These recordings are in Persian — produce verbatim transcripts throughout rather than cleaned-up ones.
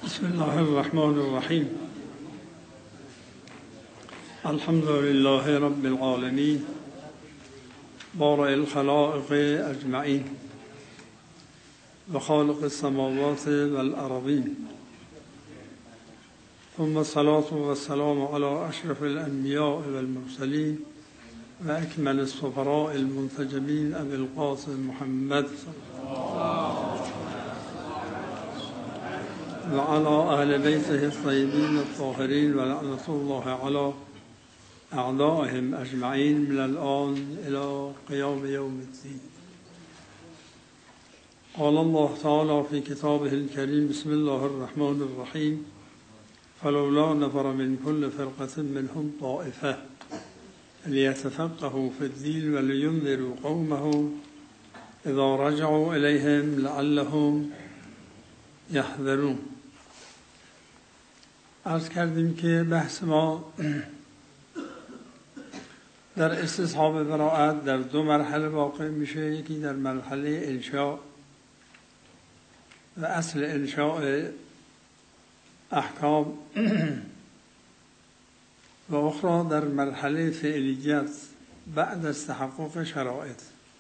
بسم الله الرحمن الرحیم. الحمد لله رب العالمین بارئ الخلائق اجمعین و خالق السماوات والارضین، ثم الصلاة والسلام على اشرف الانبیاء والمرسلین و اکمل السفراء المنتجبین ابی القاسم محمد و علی اهل بیته الطیبین الطاهرین و لعنة الله علی اعدائهم اجمعین من الآن الى قیام یوم الدین. قال الله تعالی فی کتابه الکریم بسم الله الرحمن الرحیم فلولا نفر من كل فرقة منهم طائفة ليتفقهوا في الدين ولينذروا قومهم اذا رجعوا إليهم لعلهم يحذرون. عرض کردیم که بحث ما در استصحاب براءت در دو مرحله واقع میشه. یکی در مرحله انشاء و اصل انشاء احکام و اخرى در مرحله فعلیت بعد از تحقق شرایط.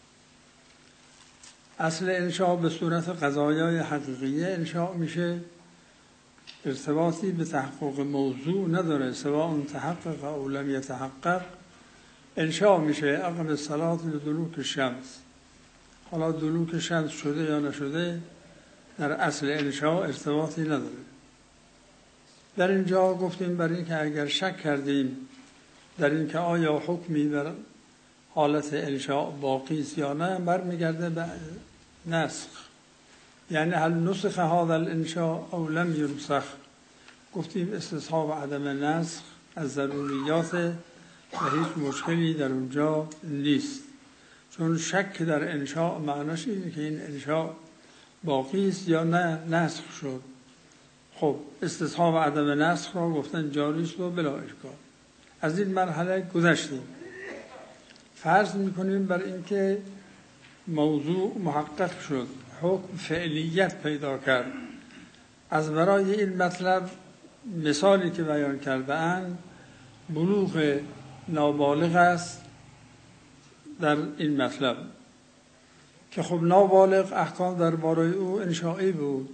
اصل انشاء به صورت قضایای حقیقیه انشاء میشه، ارتباطی به تحقق موضوع نداره، سواء تحقق او لم یتحقق انشاء میشه. اقم الصلاة لدلوک الشمس، حالا دلوک شمس شده یا نشده در اصل انشاء ارتباطی نداره. در اینجا گفتیم برای اینکه اگر شک کردیم در اینکه آیا حکمی بر حالت انشاء باقی است یا نه، برمیگرده به نسخ، یعنی هل نسخ هذا الانشاء او لم ينسخ. گفتیم استصحاب عدم نسخ از ضروریات و هیچ مشکلی در اونجا نیست، چون شک در انشاء معناش اینه که این انشاء باقی است یا نه نسخ شد. خب استصحاب عدم نسخ را گفتن جاری است و بلا اشکال. از این مرحله گذشتیم. فرض میکنیم بر اینکه موضوع محقق شد، حکم فعلیت پیدا کرد. از برای این مطلب مثالی که بیان کرده اند بلوغ نابالغ است در این مطلب، که خب نابالغ احکام درباره او انشائی بود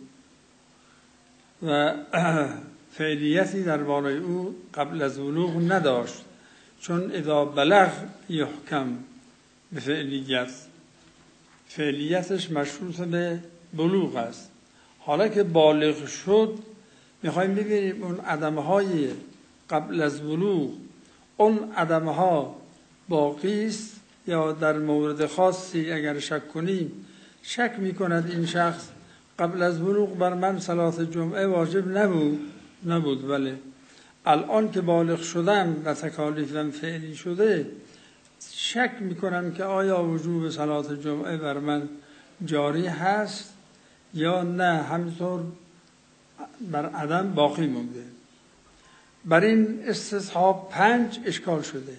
و فعلیتی درباره او قبل از بلوغ نداشت، چون اذا بلغ یحکم به فعلیت، فعلیتش مشروط به بلوغ است. حالا که بالغ شد میخوایم ببینیم اون عدمهای قبل از بلوغ اون عدمها باقی است یا در مورد خاصی اگر شک کنیم شک میکند این شخص قبل از بلوغ بر من صلات جمعه واجب نبود نبود ولی الان که بالغ شدم و تکالیفم فعلی شده شک میکنم که آیا وجوب صلات جمعه بر من جاری هست یا نه، همینطور بر عدم باقی مونده. بر این استصحاب پنج اشکال شده،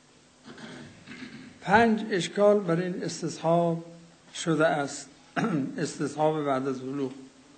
پنج اشکال بر این استصحاب شده است. استصحاب بعد از بلوغ.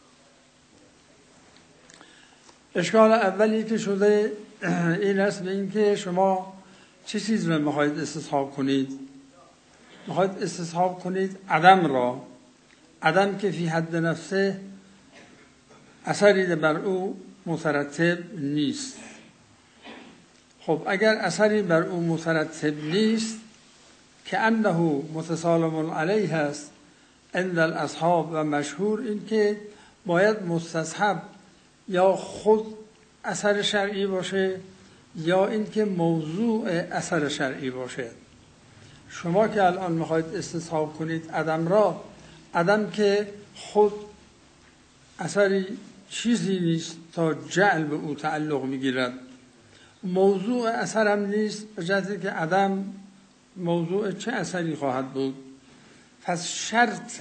اشکال اولی که شده این است به این که شما چه چیز را میخواید استصحاب کنید؟ میخواید استصحاب کنید عدم را، عدم که فی حد نفسه اثری بر او مترتب نیست. خب اگر اثری بر او مترتب نیست که انه متسالم علیه است عند الاصحاب و مشهور این که باید مستصحب یا خود اثر شرعی باشه یا این که موضوع اثر شرعی باشه. شما که الان میخواید استصحاب کنید عدم را، عدم که خود اثری چیزی نیست تا جعل به او تعلق میگیرد، موضوع اثر هم نیست، به جهتی که عدم موضوع چه اثری خواهد بود. پس شرط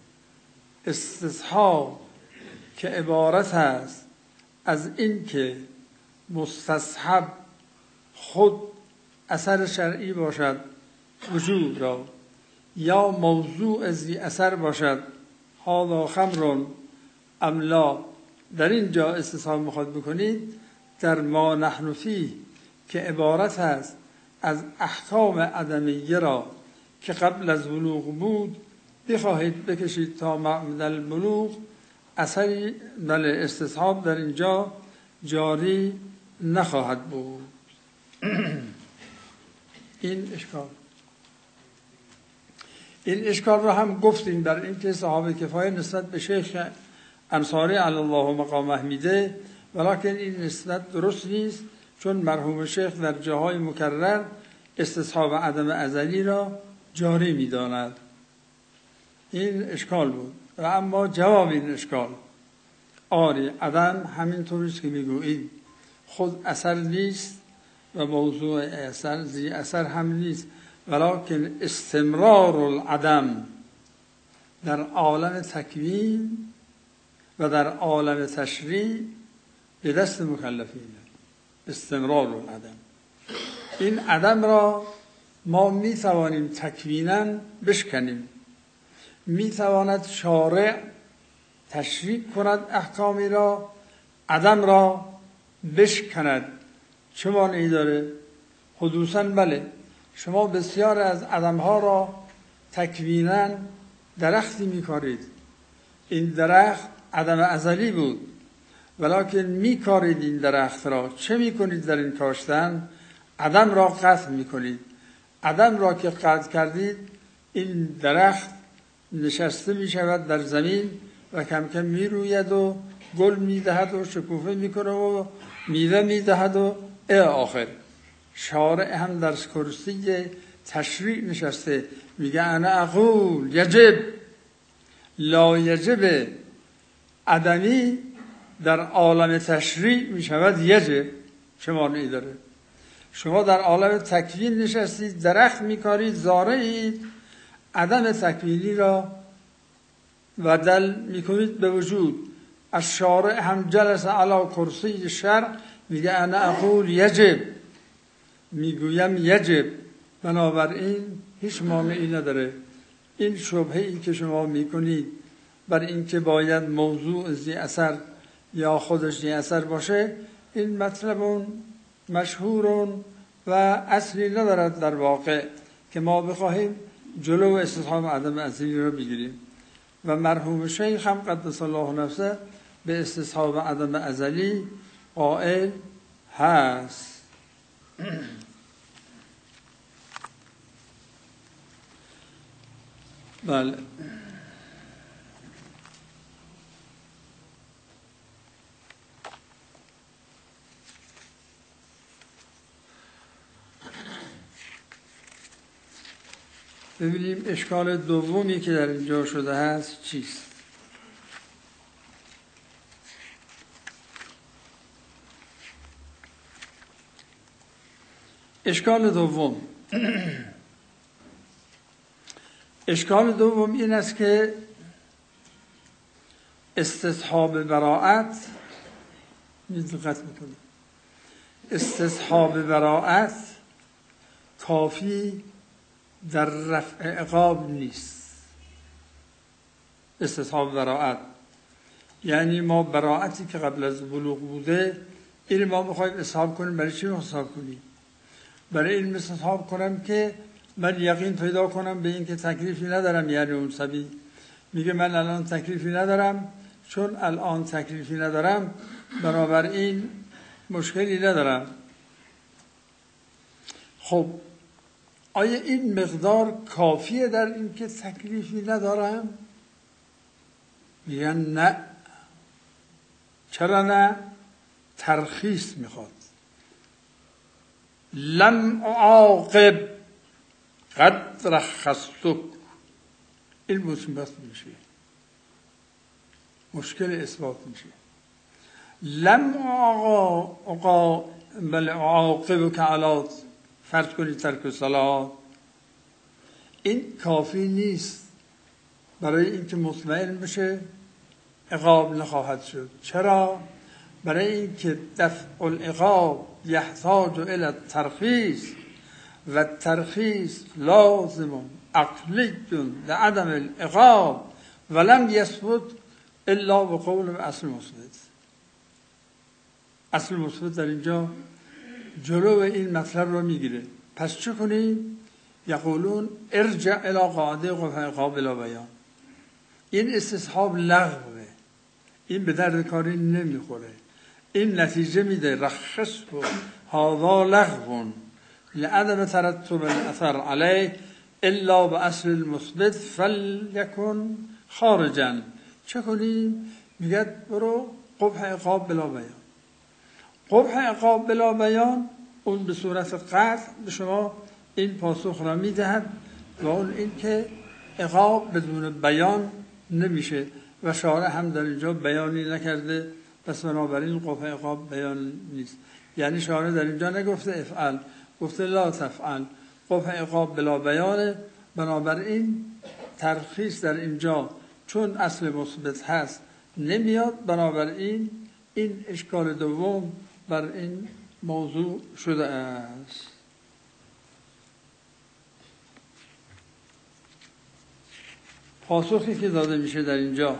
استصحاب که عبارت است از این که مستصحب خود اثر شرعی باشد وجود را یا موضوع ذی اثر باشد، هذا خمر ام لا، در اینجا استصحاب میخواد بکنید در ما نحن فیه که عبارت است از احکام عدمیه را که قبل از بلوغ بود بخواهید بکشید تا بعد البلوغ، اثری بله استصحاب در اینجا جاری نخواهد بود. این اشکال این اشکال را هم گفتیم در این که صحابه کفایه نسبت به شیخ انصاری علی الله مقامه میده، ولیکن این نسبت درست نیست، چون مرحوم شیخ در جاهای مکرر استصحاب عدم ازلی را جاری میداند. این اشکال بود. و اما جواب این اشکال آری عدم همین طوریست که میگویید خود اثر نیست و موضوع اثر زی اثر هم نیست، ولیکن استمرار العدم در عالم تکوین و در عالم تشریع به دست مکلفینه. استمرار العدم، این عدم را ما می توانیم تکویناً بشکنیم، می تواند شارع تشریع کند احکامی را، عدم را بشکند. چه مانعی داره؟ حدوثاً بله، شما بسیار از عدمها را تکویناً درختی می کارید، این درخت عدم ازلی بود ولکن می کارید این درخت را. چه می کنید در این کاشتن؟ عدم را قطع می کنید. عدم را که قطع کردید این درخت نشسته می شود در زمین و کم کم می روید و گل می دهد و شکوفه می کنه و میوه می دهد و الی آخر. شارع هم در کرسی تشریع نشسته میگه انا اقول یجب لا یجب. عدمی در عالم تشریع می شود یجب. چه معنی داره؟ شما در عالم تکوین نشستید، درخت می کارید، زارعید، عدم تکوینی را بدل می کنید به وجود. الشارع هم جلس علی کرسی شرع میگه انا اقول یجب، میگویم یجب. بنابراین هیچ مانعی نداره. این شبهه ای که شما میکنید بر این که باید موضوع ذی اثر یا خودش ذی اثر باشه، این مطلب مشهور و اصلی ندارد در واقع که ما بخواهیم جلو استصحاب عدم ازلی را بگیریم. و مرحوم شیخ هم قدس الله نفسه به استصحاب عدم ازلی قائل هست. بله ببینیم اشکال دومی که در اینجا شده هست چیست؟ اشکال دوم اشکال دوم این است که استصحاب براءت دقت میکنید استصحاب براءت کافی در رفع عقاب نیست. استصحاب براءت یعنی ما براءتی که قبل از بلوغ بوده این ما میخوایم استصحاب کنیم. برای چی استصحاب کنیم؟ برای این استصحاب کنم که من یقین پیدا کنم به این که تکلیفی ندارم. یعنی اون صبی میگه من الان تکلیفی ندارم، چون الان تکلیفی ندارم بنابراین مشکلی ندارم. خب آیا این مقدار کافیه در این که تکلیفی ندارم؟ میگن نه. چرا نه؟ ترخیص میخواد. لم اعاقب قد رخصتک. این مصیبت میشه، مشکل اثبات میشه. لم اعاقب بل اعاقبک علی فرض کنید ترک صلات. این کافی نیست برای اینکه مطمئن بشه عقاب نخواهد شد. چرا؟ برای اینکه دفع العقاب یحتاج الی الترخیص و الترخیص لازم عقلی لعدم العقاب ولم یثبت الا بقول اصل مثبت. اصل مثبت در اینجا جلو این مطلب رو میگیره. پس چه کنیم؟ یقولون ارجع الی قاعده قبح قابل بیان. این استصحاب لغوه، این به درد کاری نمیخوره، این نتیجه میده رخص و هذا لغو لعدم ترتب الاثر علیه الا به اصل المثبت فلیکن خارجا. چه کنیم؟ میگه برو قبح عقاب بلا بیان. قبح عقاب بلا بیان اون به صورت قطع به شما این پاسخ را میدهد و اون این که عقاب بدون بیان نمیشه و شارع هم در اینجا بیانی نکرده، پس بنابراین قبح عقاب بیان نیست. یعنی شارع در اینجا نگفته افعل، گفته لا تفعل. قبح عقاب بلا بیانه، بنابراین ترخیص در اینجا چون اصل مثبت هست نمیاد، بنابراین این اشکال دوم بر این موضوع شده است. پاسخی که داده میشه در اینجا،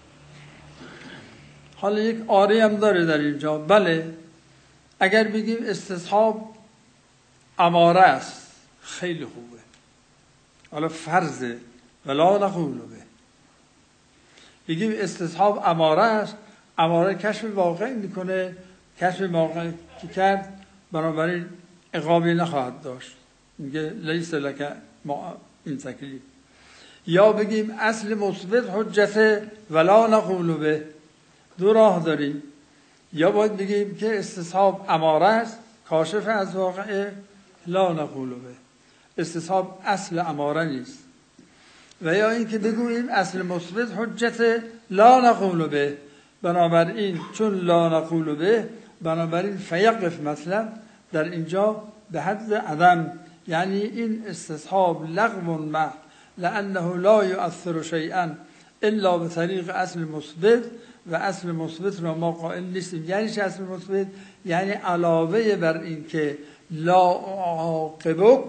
حالا یک آری هم داره در اینجا. بله اگر بگیم استصحاب اماره است خیلی خوبه، حالا فرضه ولا نقول به. بگیم استصحاب اماره است، اماره کشف واقع میکنه، کشف واقع که کرد بنابراین عقابی نخواهد داشت، میگه لیس لک ما این تکلیف. یا بگیم اصل مثبت حجت ولا نقول به. دو راه داریم، یا باید بگیم که استصحاب اماره است کاشف از واقع لا نقول به، استصحاب اصل اماره نیست. و یا اینکه بگوییم اصل مثبت حجت لا نقول به، بنابراین چون لا نقول به بنابراین فیقف مطلب در اینجا به حد عدم، یعنی این استصحاب لغو محض لانه لا یؤثر شیئا الا به طریق اصل مثبت و اصل مثبت را ما قائل نیستیم. یعنی چه اصل مثبت؟ یعنی علاوه بر این که لا عاقبک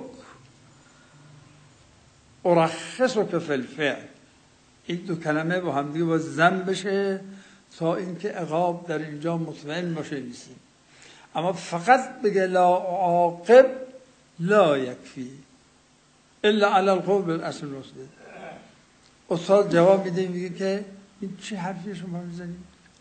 ارخصک فی الفعل، این دو کلمه با هم دیگه باید ضم بشه تا اینکه عقاب در اینجا مطمئن باشه نیستیم. اما فقط بگه لا عاقب لا یکفی الا علی القول بالاصل مثبت. استاد جواب میده میگه که این چه حرفی شما میزنید؟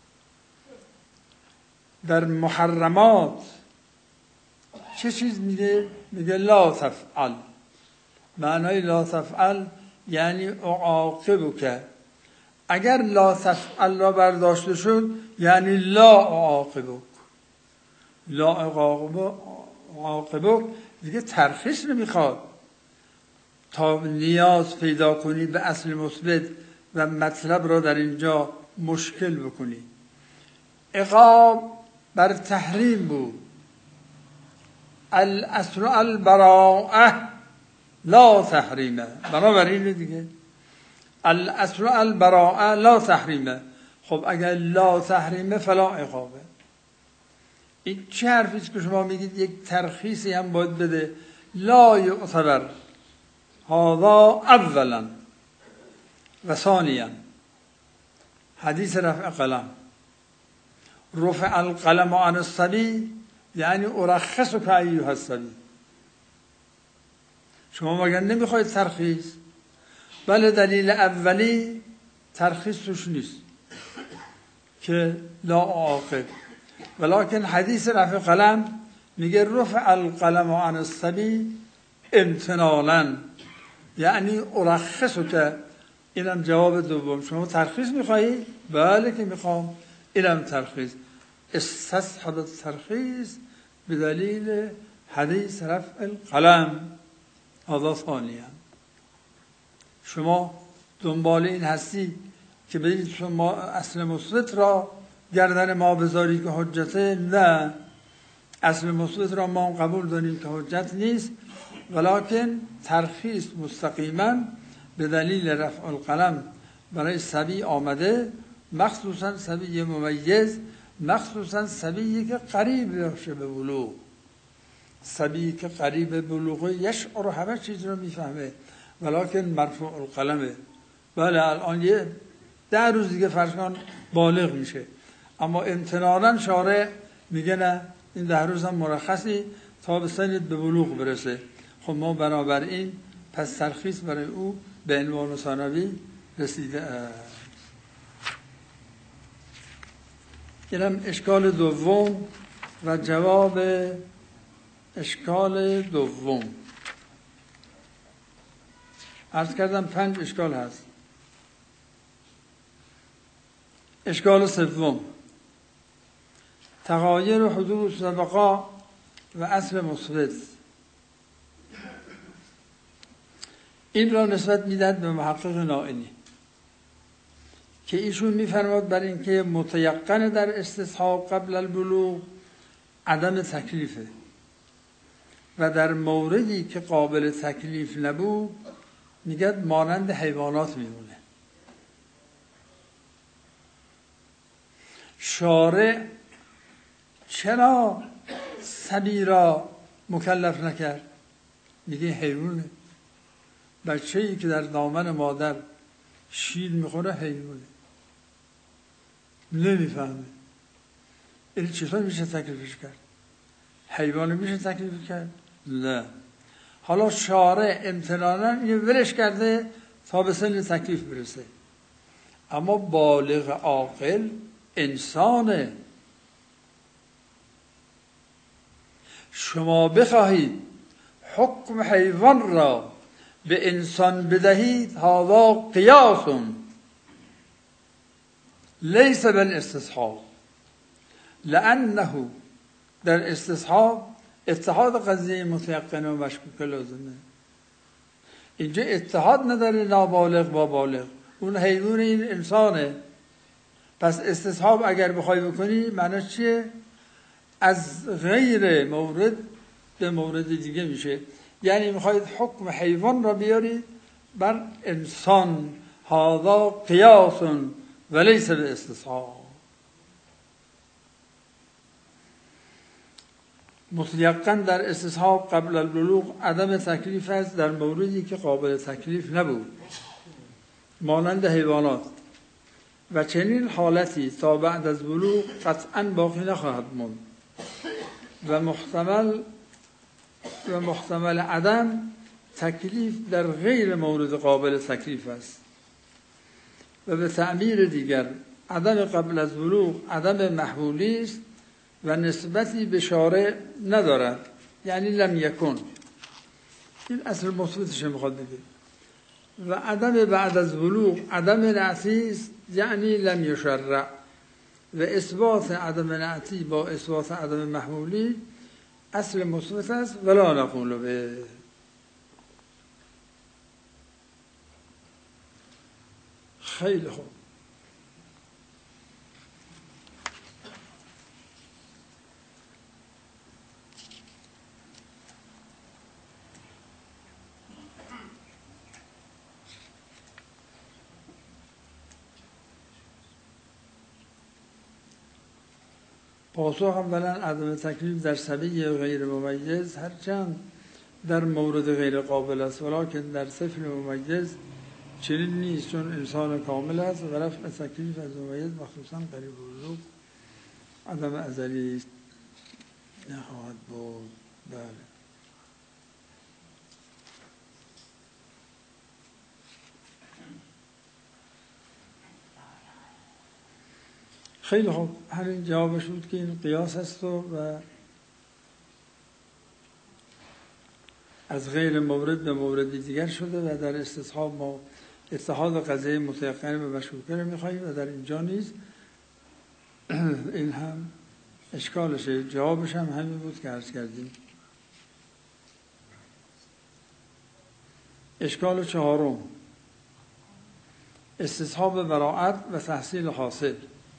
در محرمات چه چیز میده؟ میگه لا تفعل. معنای لا تفعل یعنی اعاقبک. اگر لا تفعل را برداشته شد یعنی لا اعاقبک، لا اعاقبک دیگه ترخیص نمیخواد تا نیاز پیدا کنی به اصل مثبت و مطلب را در اینجا مشکل بکنی. عقاب بر تحریم بود، الاصل البراءه لا تحریمه، بنابراین دیگه الاصل البراءه لا تحریمه. خب اگر لا تحریمه فلا عقابه. این چه حرفیست که شما میگید یک ترخیصی هم باید بده؟ لا یعتبر هذا اولا و ثانیا. حدیث رفع قلم، رفع القلم عن الصبی یعنی ارخصک ایها الصبی. شما مگر نمیخواید ترخیص؟ بله دلیل اولی ترخیص توش نیست که لا عاقب، ولکن حدیث رفع قلم میگه رفع القلم عن الصبی امتنالا یعنی ارخصک. اینم جواب دوم. شما ترخیص میخواهی؟ بله که میخوام. اینم ترخیص. استصحب الترخیص بدلیل حدیث رفع القلم هذا ثانیا. شما دنبال این هستی که بگید شما اصل مثبت را گردن ما بذاری که حجته؟ نه، اصل مثبت را ما قبول داریم که حجت نیست، ولکن ترخیص مستقیما به دلیل رفع القلم برای صبی آمده، مخصوصا صبی ممیز، مخصوصا صبی که قریب باشه به بلوغ. صبی که قریب به بلوغ یشعر همه چیز رو میفهمه، ولکن مرفوع القلمه. بله الان یه ده روز دیگه فرض کن بالغ میشه، اما امتنانا شارع میگه نه این ده روز هم مرخصی تا به سنت به بلوغ برسه. خب ما بنابراین پس ترخیص برای او به عنوان ثانوی رسیده. اینم اشکال دوم و جواب اشکال دوم. عرض کردم پنج اشکال هست. اشکال سوم تغایر و حدوث و بقا و اصل مثبت. این را نسبت میداد به محقق نائینی که ایشون میفرماد بر اینکه متیقن در استصحاب قبل البلوغ عدم تکلیفه و در موردی که قابل تکلیف نبود میگه مانند حیوانات میمونه. شارع چرا صبی را مکلف نکرد؟ میگه حیوانه. بچه‌ای که در دامن مادر شیر میخوره حیوانه، نمیفهمه. این چطور میشه تکلیفش کرد؟ حیوان میشه تکلیف کرد؟ نه. حالا شارع امتنانا یه ولش کرده تا به سن تکلیف برسه، اما بالغ عاقل انسانه. شما بخواهید حکم حیوان را به انسان بدهید هذا قیاس لیس بالاستصحاب، لانه در استصحاب اتحاد قضیه متیقن و مشکوک لازمه. اینجا اتحاد نداره نابالغ با بالغ، اون حیوان این انسانه. پس استصحاب اگر بخوای بکنی معنی چیه؟ از غیر مورد به مورد دیگه میشه. یعنی میخواید حکم حیوان را بیارید بر انسان، هذا قیاس ولیس به استصحاب. متیقن در استصحاب قبل البلوغ عدم تکلیف است در موردی که قابل تکلیف نبود مانند حیوانات، و چنین حالتی تا بعد از بلوغ قطعا باقی نخواهد ماند و محتمل و محتمل عدم تکلیف در غیر مورد قابل تکلیف است. و به تعبیر دیگر عدم قبل از بلوغ عدم محمولی است و نسبتی به شارع ندارد، یعنی لم یکن. این اصل مثبتش میخواد بگه. و عدم بعد از بلوغ عدم نعتی است، یعنی لم یشرع. و اثبات عدم نعتی با اثبات عدم محمولی اصل مثبت است ولا نقول به. خیلی خوب. پاسخ اولا عدم تکلیف در صبی غیر ممیز هرچند در مورد غیر قابل است، ولیکن در طفل ممیز چنین نیست، چون انسان کامل است و رفع تکلیف از ممیز مخصوصا قریب بلوغ عدم ازلی نخواهد بود. بله. خیلی خوب، همین جوابش بود که این قیاس است و از غیر مورد به مورد دیگر شده و در استصحاب ما اتحاد قضیه متیقن به مشکوکه رو می‌خواهیم و در اینجا نیز این هم اشکالشه. جوابش هم همین بود که عرض کردیم. اشکال چهارم استصحاب براءت و تحصیل حاصل.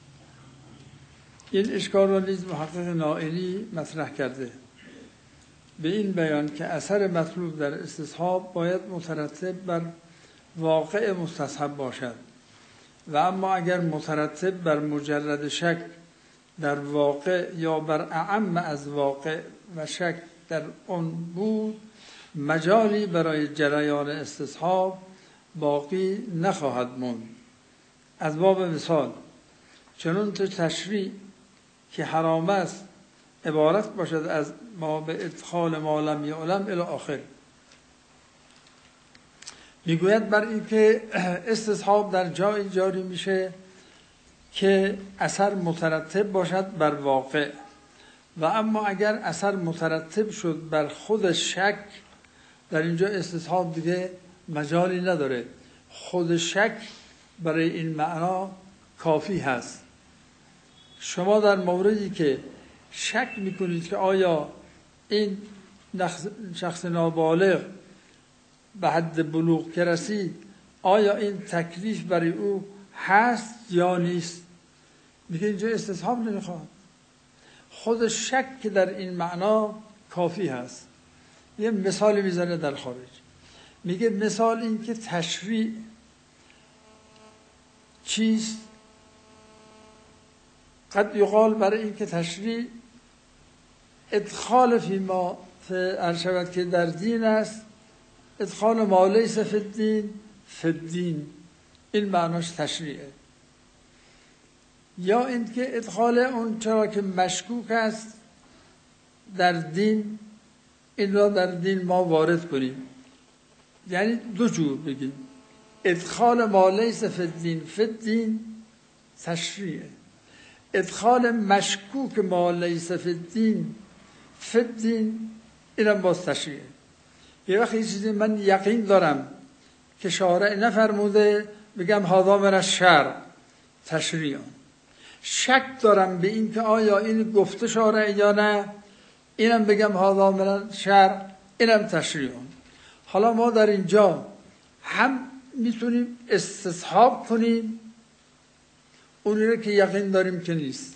این اشکال را نیز محقق نائینی مطرح کرده به این بیان که اثر مطلوب در استصحاب باید مترتب بر واقع مستصحب باشد و اما اگر مترتب بر مجرد شک در واقع یا بر اعم از واقع و شک در آن بود مجالی برای جریان استصحاب باقی نخواهد ماند. از باب مثال چنان تو تشریع که حرام است عبارت باشد از ما به ادخال ما لم یعلم الی آخر. میگوید بر این که استصحاب در جای جاری میشه که اثر مترتب باشد بر واقع، و اما اگر اثر مترتب شد بر خود شک، در اینجا استصحاب دیگه مجالی نداره. خود شک برای این معنا کافی هست. شما در موردی که شک میکنید که آیا این شخص نابالغ به حد بلوغ که رسید آیا این تکلیف برای او هست یا نیست، میگه اینجا استصحاب نمیخواد. خود شک که در این معنا کافی هست. یه مثال میزنه در خارج، میگه مثال این که تشریع چیست؟ قد یقال برای این که تشریع ادخال فی ما ارشود که در دین است، ادخال ما لیس فی الدین فی الدین، این معناش تشریعه. یا این که ادخال اون چرا که مشکوک است در دین، این را در دین ما وارد کنیم. یعنی دو جور بگیم، ادخال ما لیس فی الدین فی الدین تشریعه، ادخال مشکوک ما لیس فی الدین فی الدین اینم باز تشریعه. یه وقت یه چیزی من یقین دارم که شارع نفرموده بگم هذا من الشرع، تشریع. شک دارم به این که آیا این گفته شارع یا نه، اینم بگم هذا من الشرع، اینم تشریع. حالا ما در اینجا هم میتونیم استصحاب کنیم اونی رو که یقین داریم که نیست،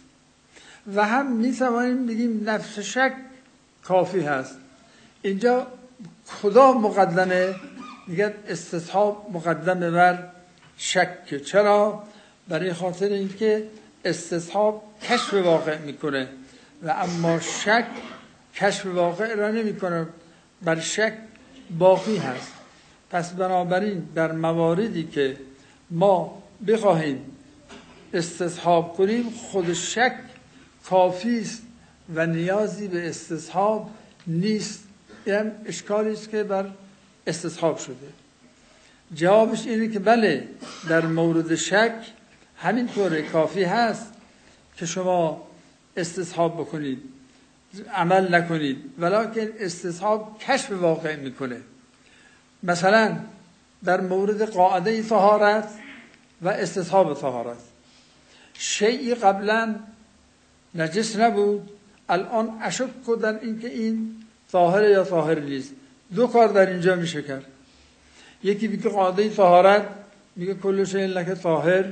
و هم میتوانیم بگیم نفس شک کافی هست. اینجا خدا مقدمه؟ میگه استصحاب مقدمه بر شک. چرا؟ برای خاطر اینکه استصحاب کشف واقع میکنه و اما شک کشف واقع را نمیکنه، بر شک باقی هست. پس بنابراین در مواردی که ما بخواهیم استصحاب کنیم خود شک کافی است و نیازی به استصحاب نیست. این اشکالی است که بر استصحاب شده. جوابش اینه که بله، در مورد شک همینطوره، کافی هست که شما استصحاب بکنید، عمل نکنید، ولکن استصحاب کشف واقع میکنه. مثلا در مورد قاعده طهارت و استصحاب طهارت، شیئی قبلا نجس نبود، الان اشک در این که این طاهر یا طاهر نیست. دو کار در اینجا میشه کرد. یکی میگه قاعده طهارت میگه کل شیء لک طاهر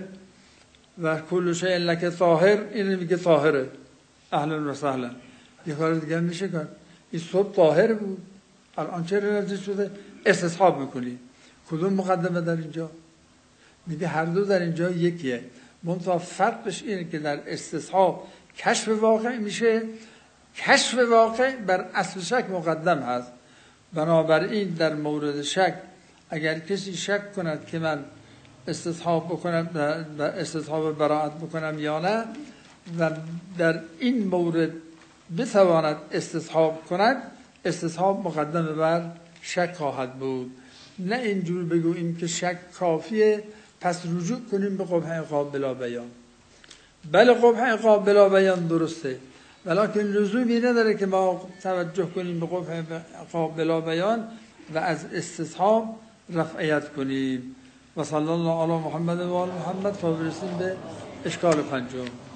و کل شیء لک طاهر، این میگه طاهره، اهلا و سهلا. یه کار دیگه میشه کرد، این صبح طاهر بود الان چرا نجس شده؟ استصحاب میکنی. کدوم مقدمه در اینجا؟ میگه هر دو در اینجا یکیه، منتها فرقش اینه که در استصحاب کشف واقع میشه، کشف واقع بر اصل شک مقدم هست. بنابراین در مورد شک اگر کسی شک کند که من استصحاب بکنم، استصحاب براءت بکنم یا نه، و در این مورد بتواند استصحاب کند، استصحاب مقدم بر شک خواهد بود. نه اینجور بگوییم که شک کافیه پس رجوع کنیم به قبح عقاب بلا بیان. بله قبح عقاب بلا بیان درسته، ولکن لزومی نداره که ما توجه کنیم به قبح عقاب بلا بیان و از استصحاب رفعیت کنیم. و صلی الله علی محمد و آل محمد تا برسیم به اشکال پنجم.